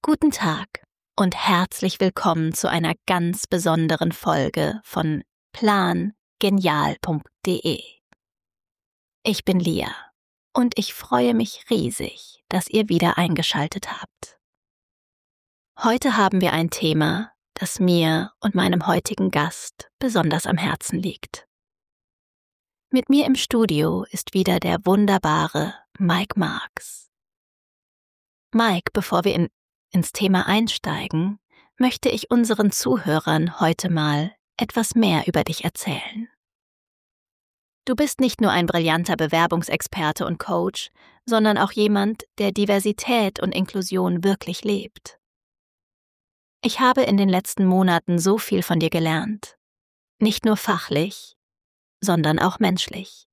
Guten Tag und herzlich willkommen zu einer ganz besonderen Folge von plangenial.de. Ich bin Lia und ich freue mich riesig, dass ihr wieder eingeschaltet habt. Heute haben wir ein Thema, das mir und meinem heutigen Gast besonders am Herzen liegt. Mit mir im Studio ist wieder der wunderbare Mike Marks. Mike, bevor wir ins Thema einsteigen, möchte ich unseren Zuhörern heute mal etwas mehr über dich erzählen. Du bist nicht nur ein brillanter Bewerbungsexperte und Coach, sondern auch jemand, der Diversität und Inklusion wirklich lebt. Ich habe in den letzten Monaten so viel von dir gelernt. Nicht nur fachlich, sondern auch menschlich.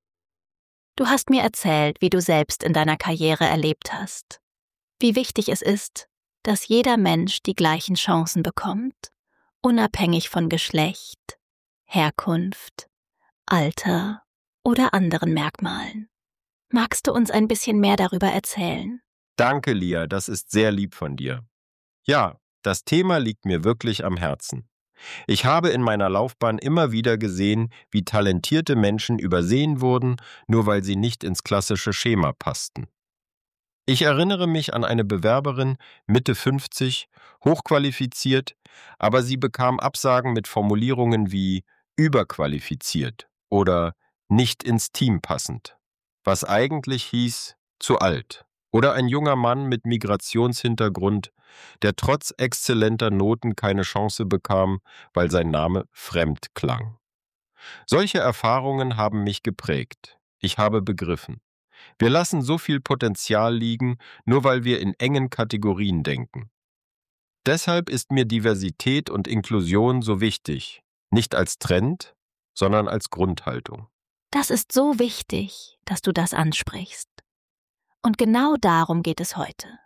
Du hast mir erzählt, wie du selbst in deiner Karriere erlebt hast. Wie wichtig es ist, dass jeder Mensch die gleichen Chancen bekommt, unabhängig von Geschlecht, Herkunft, Alter oder anderen Merkmalen. Magst du uns ein bisschen mehr darüber erzählen? Danke, Lia, das ist sehr lieb von dir. Ja, das Thema liegt mir wirklich am Herzen. Ich habe in meiner Laufbahn immer wieder gesehen, wie talentierte Menschen übersehen wurden, nur weil sie nicht ins klassische Schema passten. Ich erinnere mich an eine Bewerberin, Mitte 50, hochqualifiziert, aber sie bekam Absagen mit Formulierungen wie überqualifiziert oder nicht ins Team passend, was eigentlich hieß, zu alt. Oder ein junger Mann mit Migrationshintergrund, der trotz exzellenter Noten keine Chance bekam, weil sein Name fremd klang. Solche Erfahrungen haben mich geprägt. Ich habe begriffen: Wir lassen so viel Potenzial liegen, nur weil wir in engen Kategorien denken. Deshalb ist mir Diversität und Inklusion so wichtig, nicht als Trend, sondern als Grundhaltung. Das ist so wichtig, dass du das ansprichst. Und genau darum geht es heute.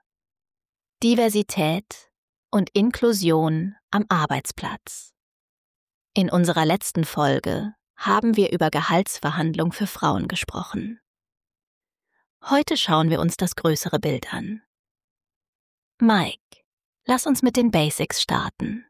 Diversität und Inklusion am Arbeitsplatz. In unserer letzten Folge haben wir über Gehaltsverhandlung für Frauen gesprochen. Heute schauen wir uns das größere Bild an. Mike, lass uns mit den Basics starten.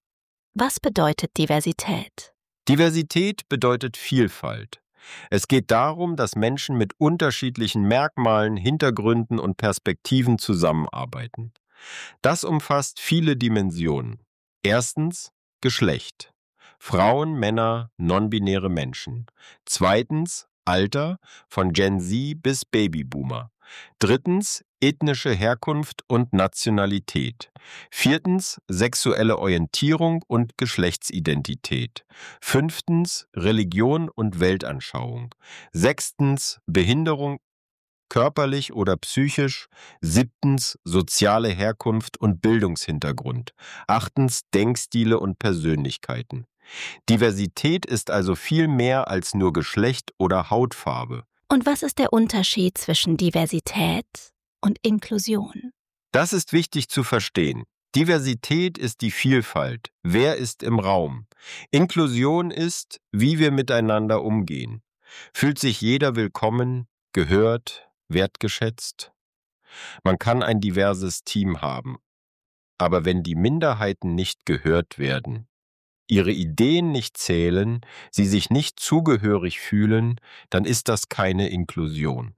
Was bedeutet Diversität? Diversität bedeutet Vielfalt. Es geht darum, dass Menschen mit unterschiedlichen Merkmalen, Hintergründen und Perspektiven zusammenarbeiten. Das umfasst viele Dimensionen. Erstens Geschlecht. Frauen, Männer, non-binäre Menschen. Zweitens Alter, von Gen Z bis Babyboomer. Drittens ethnische Herkunft und Nationalität. Viertens sexuelle Orientierung und Geschlechtsidentität. Fünftens Religion und Weltanschauung. Sechstens Behinderung, körperlich oder psychisch. Siebtens soziale Herkunft und Bildungshintergrund. Achtens Denkstile und Persönlichkeiten. Diversität ist also viel mehr als nur Geschlecht oder Hautfarbe. Und was ist der Unterschied zwischen Diversität und Inklusion? Das ist wichtig zu verstehen. Diversität ist die Vielfalt. Wer ist im Raum? Inklusion ist, wie wir miteinander umgehen. Fühlt sich jeder willkommen, gehört, wertgeschätzt? Man kann ein diverses Team haben. Aber wenn die Minderheiten nicht gehört werden, ihre Ideen nicht zählen, sie sich nicht zugehörig fühlen, dann ist das keine Inklusion.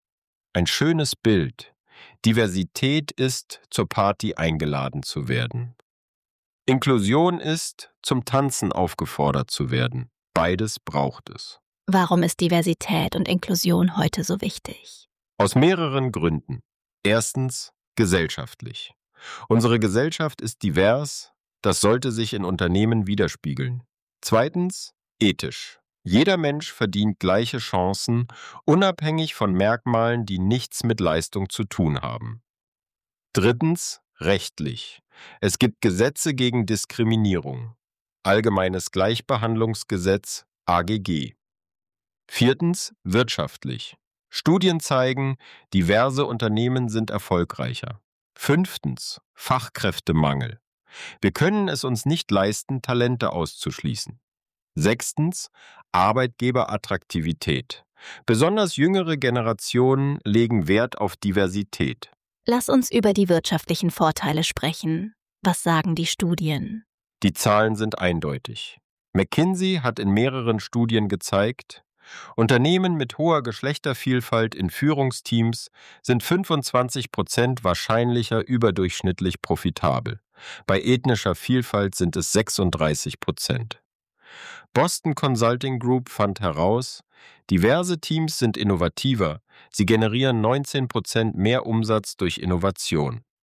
Ein schönes Bild. Diversität ist, zur Party eingeladen zu werden. Inklusion ist, zum Tanzen aufgefordert zu werden. Beides braucht es. Warum ist Diversität und Inklusion heute so wichtig? Aus mehreren Gründen. Erstens, gesellschaftlich. Unsere Gesellschaft ist divers. Das sollte sich in Unternehmen widerspiegeln. Zweitens, ethisch. Jeder Mensch verdient gleiche Chancen, unabhängig von Merkmalen, die nichts mit Leistung zu tun haben. Drittens, rechtlich. Es gibt Gesetze gegen Diskriminierung. Allgemeines Gleichbehandlungsgesetz, AGG. Viertens, wirtschaftlich. Studien zeigen, diverse Unternehmen sind erfolgreicher. Fünftens, Fachkräftemangel. Wir können es uns nicht leisten, Talente auszuschließen. Sechstens, Arbeitgeberattraktivität. Besonders jüngere Generationen legen Wert auf Diversität. Lass uns über die wirtschaftlichen Vorteile sprechen. Was sagen die Studien? Die Zahlen sind eindeutig. McKinsey hat in mehreren Studien gezeigt, Unternehmen mit hoher Geschlechtervielfalt in Führungsteams sind 25% wahrscheinlicher überdurchschnittlich profitabel. Bei ethnischer Vielfalt sind es 36%. Boston Consulting Group fand heraus, diverse Teams sind innovativer, sie generieren 19% mehr Umsatz durch Innovation.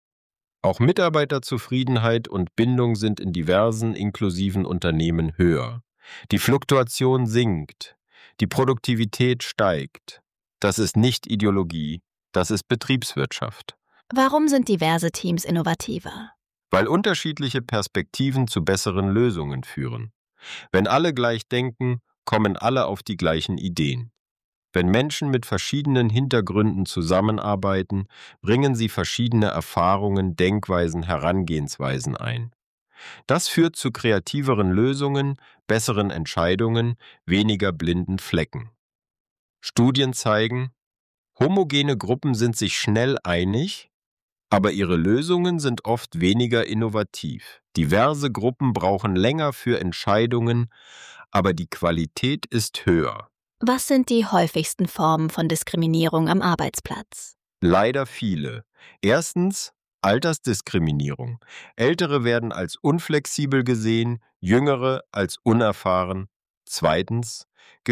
Auch Mitarbeiterzufriedenheit und Bindung sind in diversen inklusiven Unternehmen höher. Die Fluktuation sinkt, die Produktivität steigt. Das ist nicht Ideologie, das ist Betriebswirtschaft. Warum sind diverse Teams innovativer? Weil unterschiedliche Perspektiven zu besseren Lösungen führen. Wenn alle gleich denken, kommen alle auf die gleichen Ideen. Wenn Menschen mit verschiedenen Hintergründen zusammenarbeiten, bringen sie verschiedene Erfahrungen, Denkweisen, Herangehensweisen ein. Das führt zu kreativeren Lösungen, besseren Entscheidungen, weniger blinden Flecken. Studien zeigen, homogene Gruppen sind sich schnell einig, aber ihre Lösungen sind oft weniger innovativ. Diverse Gruppen brauchen länger für Entscheidungen, aber die Qualität ist höher. Was sind die häufigsten Formen von Diskriminierung am Arbeitsplatz? Leider viele. Erstens Altersdiskriminierung. Ältere werden als unflexibel gesehen, Jüngere als unerfahren. Zweitens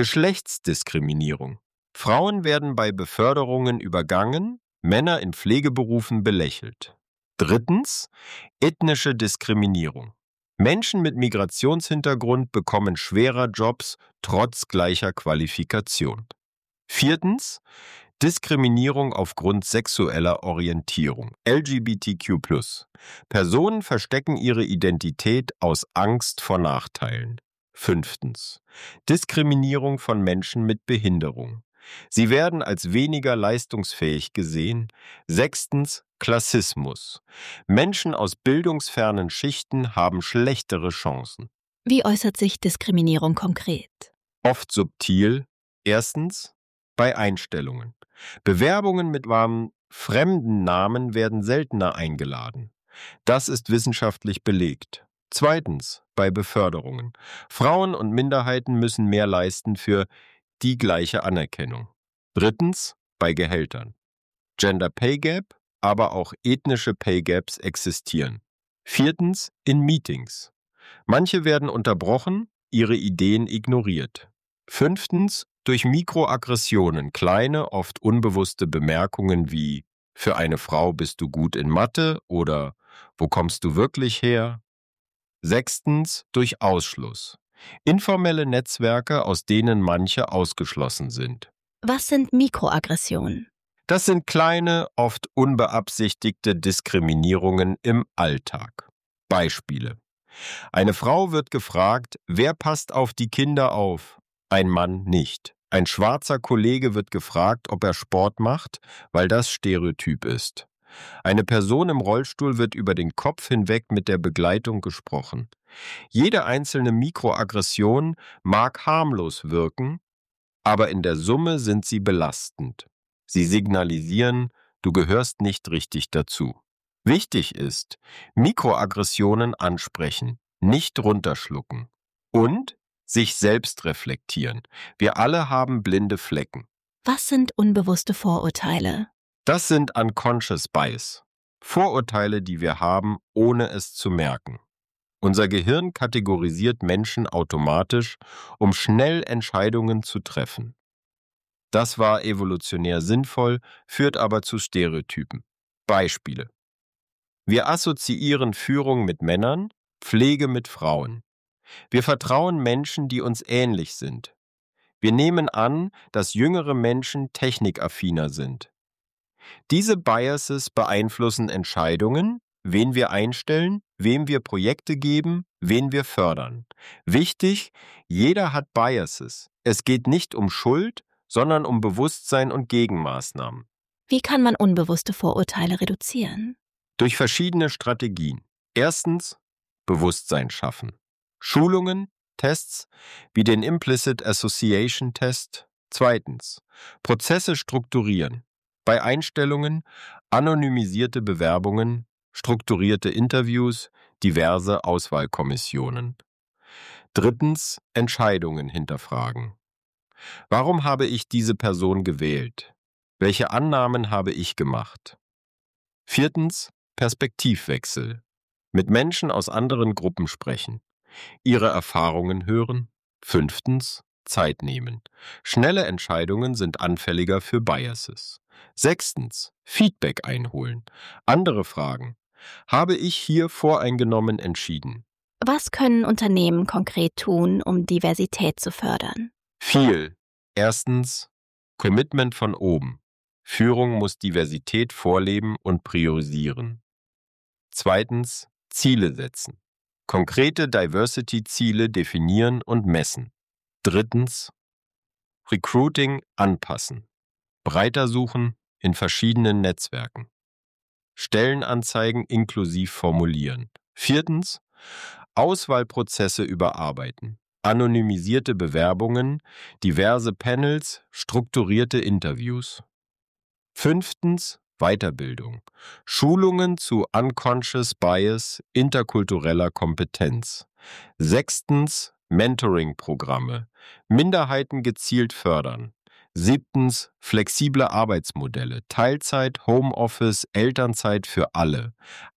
Geschlechtsdiskriminierung. Frauen werden bei Beförderungen übergangen, Männer in Pflegeberufen belächelt. Drittens ethnische Diskriminierung. Menschen mit Migrationshintergrund bekommen schwerer Jobs trotz gleicher Qualifikation. Viertens Diskriminierung aufgrund sexueller Orientierung, LGBTQ+. Personen verstecken ihre Identität aus Angst vor Nachteilen. Fünftens Diskriminierung von Menschen mit Behinderung. Sie werden als weniger leistungsfähig gesehen. Sechstens Klassismus. Menschen aus bildungsfernen Schichten haben schlechtere Chancen. Wie äußert sich Diskriminierung konkret? Oft subtil. Erstens bei Einstellungen. Bewerbungen mit warmen, fremden Namen werden seltener eingeladen. Das ist wissenschaftlich belegt. Zweitens bei Beförderungen. Frauen und Minderheiten müssen mehr leisten für die gleiche Anerkennung. Drittens bei Gehältern. Gender Pay Gap, aber auch ethnische Pay Gaps existieren. Viertens in Meetings. Manche werden unterbrochen, ihre Ideen ignoriert. Fünftens durch Mikroaggressionen, kleine, oft unbewusste Bemerkungen wie „Für eine Frau bist du gut in Mathe“ oder „Wo kommst du wirklich her?“ Sechstens durch Ausschluss. Informelle Netzwerke, aus denen manche ausgeschlossen sind. Was sind Mikroaggressionen? Das sind kleine, oft unbeabsichtigte Diskriminierungen im Alltag. Beispiele: Eine Frau wird gefragt, wer passt auf die Kinder auf? Ein Mann nicht. Ein schwarzer Kollege wird gefragt, ob er Sport macht, weil das Stereotyp ist. Eine Person im Rollstuhl wird über den Kopf hinweg mit der Begleitung gesprochen. Jede einzelne Mikroaggression mag harmlos wirken, aber in der Summe sind sie belastend. Sie signalisieren, du gehörst nicht richtig dazu. Wichtig ist, Mikroaggressionen ansprechen, nicht runterschlucken und sich selbst reflektieren. Wir alle haben blinde Flecken. Was sind unbewusste Vorurteile? Das sind Unconscious Bias, Vorurteile, die wir haben, ohne es zu merken. Unser Gehirn kategorisiert Menschen automatisch, um schnell Entscheidungen zu treffen. Das war evolutionär sinnvoll, führt aber zu Stereotypen. Beispiele: Wir assoziieren Führung mit Männern, Pflege mit Frauen. Wir vertrauen Menschen, die uns ähnlich sind. Wir nehmen an, dass jüngere Menschen technikaffiner sind. Diese Biases beeinflussen Entscheidungen, wen wir einstellen, wem wir Projekte geben, wen wir fördern. Wichtig, jeder hat Biases. Es geht nicht um Schuld, sondern um Bewusstsein und Gegenmaßnahmen. Wie kann man unbewusste Vorurteile reduzieren? Durch verschiedene Strategien. Erstens, Bewusstsein schaffen. Schulungen, Tests wie den Implicit Association Test. Zweitens, Prozesse strukturieren. Bei Einstellungen anonymisierte Bewerbungen, strukturierte Interviews, diverse Auswahlkommissionen. 3. Entscheidungen hinterfragen. Warum habe ich diese Person gewählt? Welche Annahmen habe ich gemacht? 4. Perspektivwechsel. Mit Menschen aus anderen Gruppen sprechen. Ihre Erfahrungen hören. 5. Zeit nehmen. Schnelle Entscheidungen sind anfälliger für Biases. 6. Feedback einholen. Andere fragen. Habe ich hier voreingenommen entschieden? Was können Unternehmen konkret tun, um Diversität zu fördern? Viel. 1. Commitment von oben. Führung muss Diversität vorleben und priorisieren. 2. Ziele setzen. Konkrete Diversity-Ziele definieren und messen. 3. Recruiting anpassen. Breiter suchen in verschiedenen Netzwerken. Stellenanzeigen inklusiv formulieren. 4. Auswahlprozesse überarbeiten. Anonymisierte Bewerbungen, diverse Panels, strukturierte Interviews. 5. Weiterbildung. Schulungen zu Unconscious Bias, interkultureller Kompetenz. 6. Mentoring-Programme. Minderheiten gezielt fördern. 7. Flexible Arbeitsmodelle. Teilzeit, Homeoffice, Elternzeit für alle.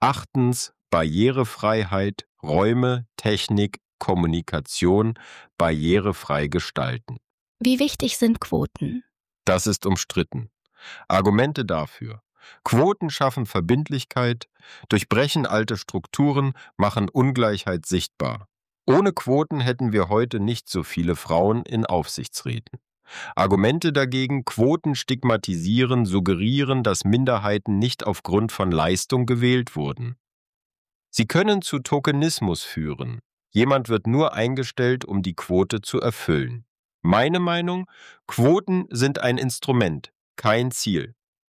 8. Barrierefreiheit, Räume, Technik, Kommunikation barrierefrei gestalten. Wie wichtig sind Quoten? Das ist umstritten. Argumente dafür. Quoten schaffen Verbindlichkeit, durchbrechen alte Strukturen, machen Ungleichheit sichtbar. Ohne Quoten hätten wir heute nicht so viele Frauen in Aufsichtsräten. Argumente dagegen: Quoten stigmatisieren, suggerieren, dass Minderheiten nicht aufgrund von Leistung gewählt wurden. Sie können zu Tokenismus führen. Jemand wird nur eingestellt, um die Quote zu erfüllen. Meine Meinung: Quoten sind ein Instrument, kein Ziel.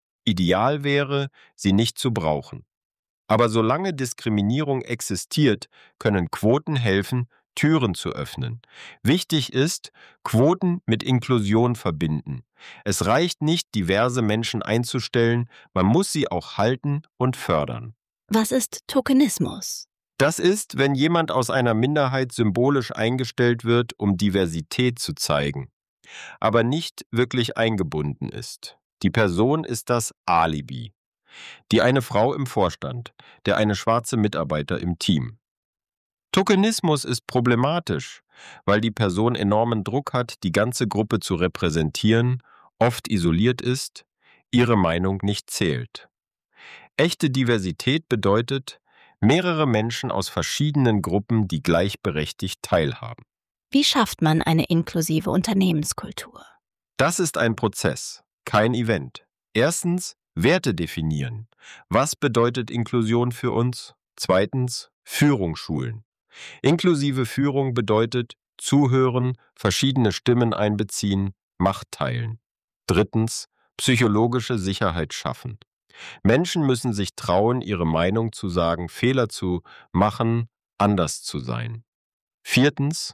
Ideal wäre, sie nicht zu brauchen. Aber solange Diskriminierung existiert, können Quoten helfen, Türen zu öffnen. Wichtig ist, Quoten mit Inklusion verbinden. Es reicht nicht, diverse Menschen einzustellen, man muss sie auch halten und fördern. Was ist Tokenismus? Das ist, wenn jemand aus einer Minderheit symbolisch eingestellt wird, um Diversität zu zeigen, aber nicht wirklich eingebunden ist. Die Person ist das Alibi. Die eine Frau im Vorstand, der eine schwarze Mitarbeiter im Team. Tokenismus ist problematisch, weil die Person enormen Druck hat, die ganze Gruppe zu repräsentieren, oft isoliert ist, ihre Meinung nicht zählt. Echte Diversität bedeutet, mehrere Menschen aus verschiedenen Gruppen, die gleichberechtigt teilhaben. Wie schafft man eine inklusive Unternehmenskultur? Das ist ein Prozess, kein Event. 1. Werte definieren. Was bedeutet Inklusion für uns? 2. Führung schulen. Inklusive Führung bedeutet zuhören, verschiedene Stimmen einbeziehen, Macht teilen. 3. Psychologische Sicherheit schaffen. Menschen müssen sich trauen, ihre Meinung zu sagen, Fehler zu machen, anders zu sein. 4.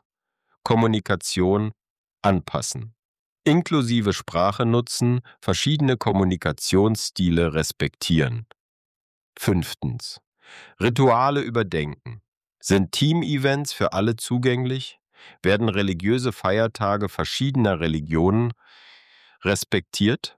Kommunikation anpassen. Inklusive Sprache nutzen, verschiedene Kommunikationsstile respektieren. 5. Rituale überdenken. Sind Team-Events für alle zugänglich? Werden religiöse Feiertage verschiedener Religionen respektiert?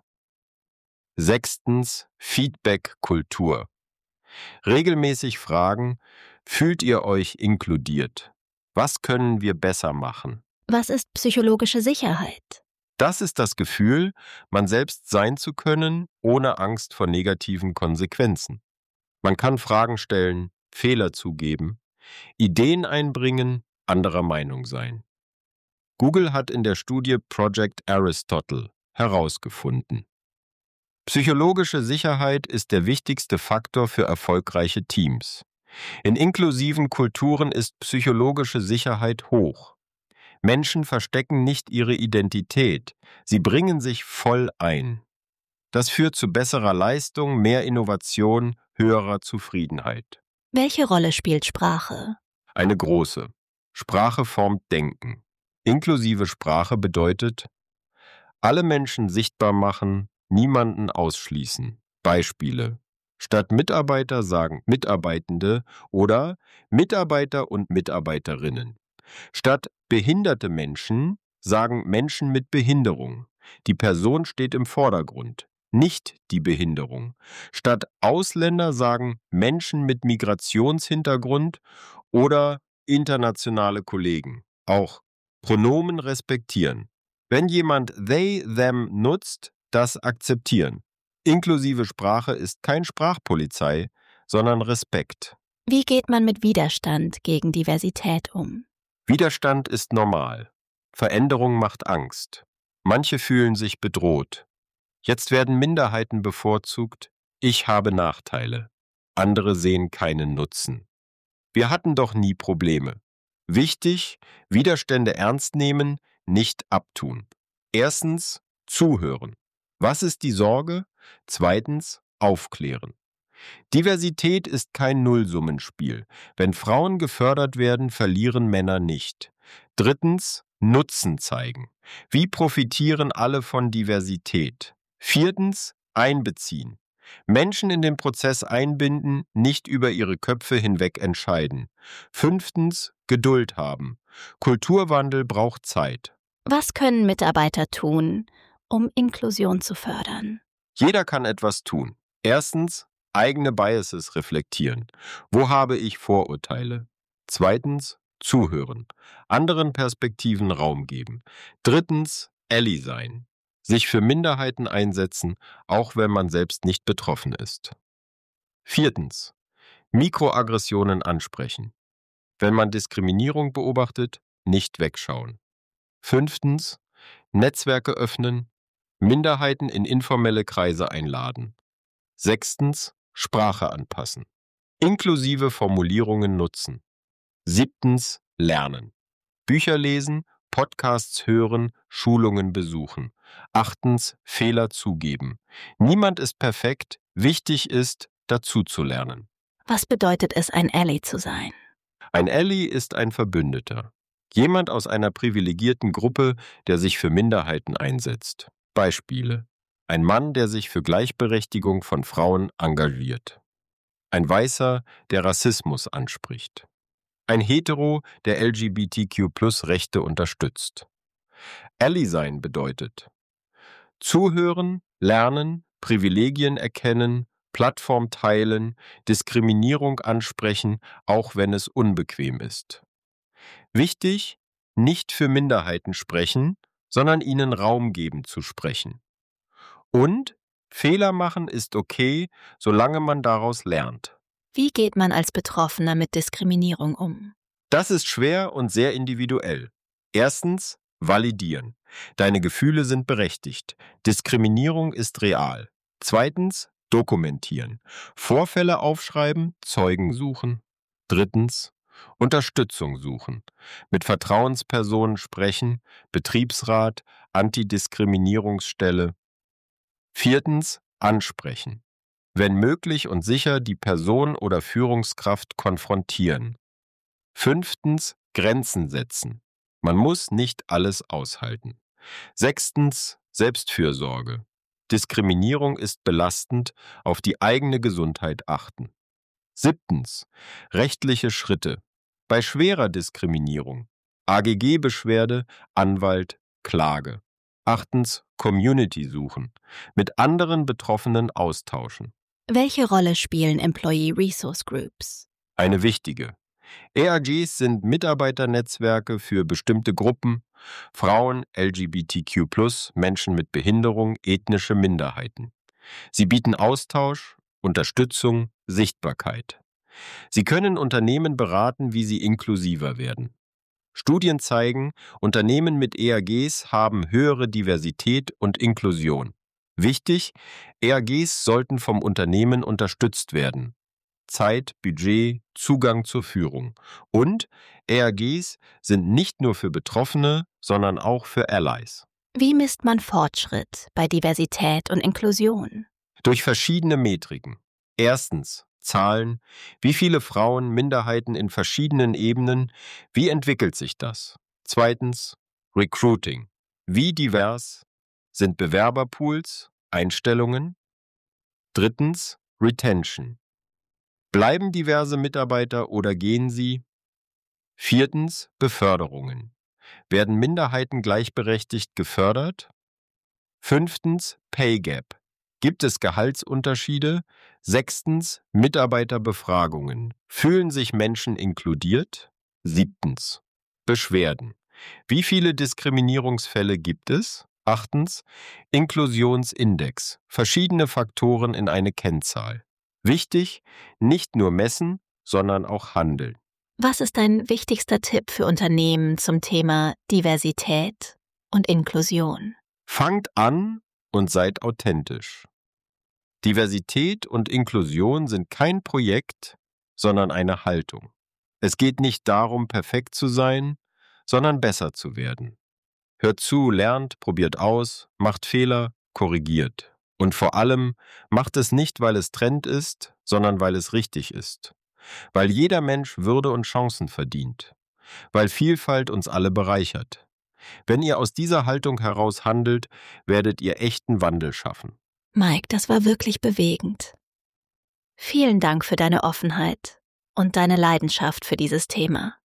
6. Feedback-Kultur. Regelmäßig fragen: Fühlt ihr euch inkludiert? Was können wir besser machen? Was ist psychologische Sicherheit? Das ist das Gefühl, man selbst sein zu können, ohne Angst vor negativen Konsequenzen. Man kann Fragen stellen, Fehler zugeben, Ideen einbringen, anderer Meinung sein. Google hat in der Studie Project Aristotle herausgefunden: Psychologische Sicherheit ist der wichtigste Faktor für erfolgreiche Teams. In inklusiven Kulturen ist psychologische Sicherheit hoch. Menschen verstecken nicht ihre Identität, sie bringen sich voll ein. Das führt zu besserer Leistung, mehr Innovation, höherer Zufriedenheit. Welche Rolle spielt Sprache? Eine große. Sprache formt Denken. Inklusive Sprache bedeutet: alle Menschen sichtbar machen, niemanden ausschließen. Beispiele: Statt Mitarbeiter sagen Mitarbeitende oder Mitarbeiter und Mitarbeiterinnen. Statt behinderte Menschen sagen Menschen mit Behinderung. Die Person steht im Vordergrund, nicht die Behinderung. Statt Ausländer sagen Menschen mit Migrationshintergrund oder internationale Kollegen. Auch Pronomen respektieren. Wenn jemand they, them nutzt, das akzeptieren. Inklusive Sprache ist kein Sprachpolizei, sondern Respekt. Wie geht man mit Widerstand gegen Diversität um? Widerstand ist normal. Veränderung macht Angst. Manche fühlen sich bedroht. Jetzt werden Minderheiten bevorzugt. Ich habe Nachteile. Andere sehen keinen Nutzen. Wir hatten doch nie Probleme. Wichtig, Widerstände ernst nehmen, nicht abtun. Erstens, zuhören. Was ist die Sorge? Zweitens, aufklären. Diversität ist kein Nullsummenspiel. Wenn Frauen gefördert werden, verlieren Männer nicht. Drittens, Nutzen zeigen. Wie profitieren alle von Diversität? Viertens, einbeziehen. Menschen in den Prozess einbinden, nicht über ihre Köpfe hinweg entscheiden. Fünftens, Geduld haben. Kulturwandel braucht Zeit. Was können Mitarbeiter tun, um Inklusion zu fördern? Jeder kann etwas tun. Erstens, eigene Biases reflektieren. Wo habe ich Vorurteile? Zweitens, zuhören. Anderen Perspektiven Raum geben. Drittens, Ally sein. Sich für Minderheiten einsetzen, auch wenn man selbst nicht betroffen ist. Viertens, Mikroaggressionen ansprechen. Wenn man Diskriminierung beobachtet, nicht wegschauen. Fünftens, Netzwerke öffnen, Minderheiten in informelle Kreise einladen. Sechstens, Sprache anpassen. Inklusive Formulierungen nutzen. Siebtens, lernen. Bücher lesen, Podcasts hören, Schulungen besuchen. Achtens, Fehler zugeben. Niemand ist perfekt, wichtig ist, dazuzulernen. Was bedeutet es, ein Ally zu sein? Ein Ally ist ein Verbündeter. Jemand aus einer privilegierten Gruppe, der sich für Minderheiten einsetzt. Beispiele: Ein Mann, der sich für Gleichberechtigung von Frauen engagiert. Ein Weißer, der Rassismus anspricht. Ein Hetero, der LGBTQ+-Rechte unterstützt. Ally sein bedeutet: Zuhören, lernen, Privilegien erkennen, Plattform teilen, Diskriminierung ansprechen, auch wenn es unbequem ist. Wichtig, nicht für Minderheiten sprechen, sondern ihnen Raum geben zu sprechen. Und Fehler machen ist okay, solange man daraus lernt. Wie geht man als Betroffener mit Diskriminierung um? Das ist schwer und sehr individuell. Erstens, validieren. Deine Gefühle sind berechtigt. Diskriminierung ist real. Zweitens, dokumentieren. Vorfälle aufschreiben, Zeugen suchen. Drittens, Unterstützung suchen. Mit Vertrauenspersonen sprechen, Betriebsrat, Antidiskriminierungsstelle. Viertens, ansprechen. Wenn möglich und sicher die Person oder Führungskraft konfrontieren. Fünftens, Grenzen setzen. Man muss nicht alles aushalten. Sechstens, Selbstfürsorge. Diskriminierung ist belastend, auf die eigene Gesundheit achten. Siebtens, rechtliche Schritte. Bei schwerer Diskriminierung. AGG-Beschwerde, Anwalt, Klage. Achtens, Community suchen. Mit anderen Betroffenen austauschen. Welche Rolle spielen Employee Resource Groups? Eine wichtige. ERGs sind Mitarbeiternetzwerke für bestimmte Gruppen, Frauen, LGBTQ+, Menschen mit Behinderung, ethnische Minderheiten. Sie bieten Austausch, Unterstützung, Sichtbarkeit. Sie können Unternehmen beraten, wie sie inklusiver werden. Studien zeigen, Unternehmen mit ERGs haben höhere Diversität und Inklusion. Wichtig, ERGs sollten vom Unternehmen unterstützt werden. Zeit, Budget, Zugang zur Führung. Und ERGs sind nicht nur für Betroffene, sondern auch für Allies. Wie misst man Fortschritt bei Diversität und Inklusion? Durch verschiedene Metriken. Erstens, Zahlen. Wie viele Frauen, Minderheiten in verschiedenen Ebenen? Wie entwickelt sich das? Zweitens, Recruiting. Wie divers sind Bewerberpools, Einstellungen? Drittens, Retention. Bleiben diverse Mitarbeiter oder gehen sie? 4. Beförderungen. Werden Minderheiten gleichberechtigt gefördert? 5. Pay Gap. Gibt es Gehaltsunterschiede? 6. Mitarbeiterbefragungen. Fühlen sich Menschen inkludiert? 7. Beschwerden. Wie viele Diskriminierungsfälle gibt es? 8. Inklusionsindex. Verschiedene Faktoren in eine Kennzahl. Wichtig, nicht nur messen, sondern auch handeln. Was ist dein wichtigster Tipp für Unternehmen zum Thema Diversität und Inklusion? Fangt an und seid authentisch. Diversität und Inklusion sind kein Projekt, sondern eine Haltung. Es geht nicht darum, perfekt zu sein, sondern besser zu werden. Hört zu, lernt, probiert aus, macht Fehler, korrigiert. Und vor allem, macht es nicht, weil es Trend ist, sondern weil es richtig ist. Weil jeder Mensch Würde und Chancen verdient. Weil Vielfalt uns alle bereichert. Wenn ihr aus dieser Haltung heraus handelt, werdet ihr echten Wandel schaffen. Mike, das war wirklich bewegend. Vielen Dank für deine Offenheit und deine Leidenschaft für dieses Thema.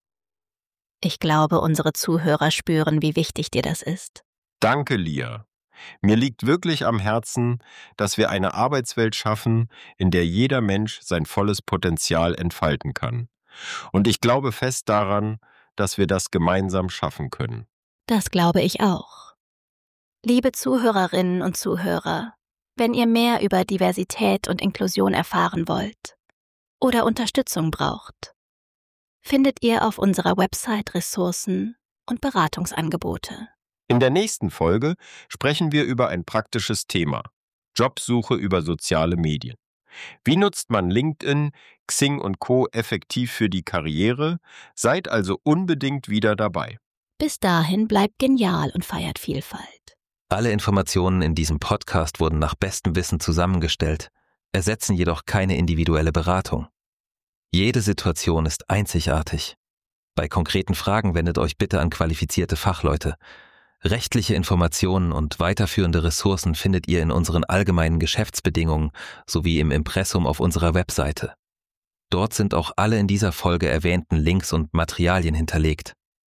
Ich glaube, unsere Zuhörer spüren, wie wichtig dir das ist. Danke, Lia. Mir liegt wirklich am Herzen, dass wir eine Arbeitswelt schaffen, in der jeder Mensch sein volles Potenzial entfalten kann. Und ich glaube fest daran, dass wir das gemeinsam schaffen können. Das glaube ich auch. Liebe Zuhörerinnen und Zuhörer, wenn ihr mehr über Diversität und Inklusion erfahren wollt oder Unterstützung braucht, findet ihr auf unserer Website Ressourcen und Beratungsangebote. In der nächsten Folge sprechen wir über ein praktisches Thema: Jobsuche über soziale Medien. Wie nutzt man LinkedIn, Xing und Co. effektiv für die Karriere? Seid also unbedingt wieder dabei. Bis dahin bleibt genial und feiert Vielfalt. Alle Informationen in diesem Podcast wurden nach bestem Wissen zusammengestellt, ersetzen jedoch keine individuelle Beratung. Jede Situation ist einzigartig. Bei konkreten Fragen wendet euch bitte an qualifizierte Fachleute. Rechtliche Informationen und weiterführende Ressourcen findet ihr in unseren allgemeinen Geschäftsbedingungen sowie im Impressum auf unserer Webseite. Dort sind auch alle in dieser Folge erwähnten Links und Materialien hinterlegt.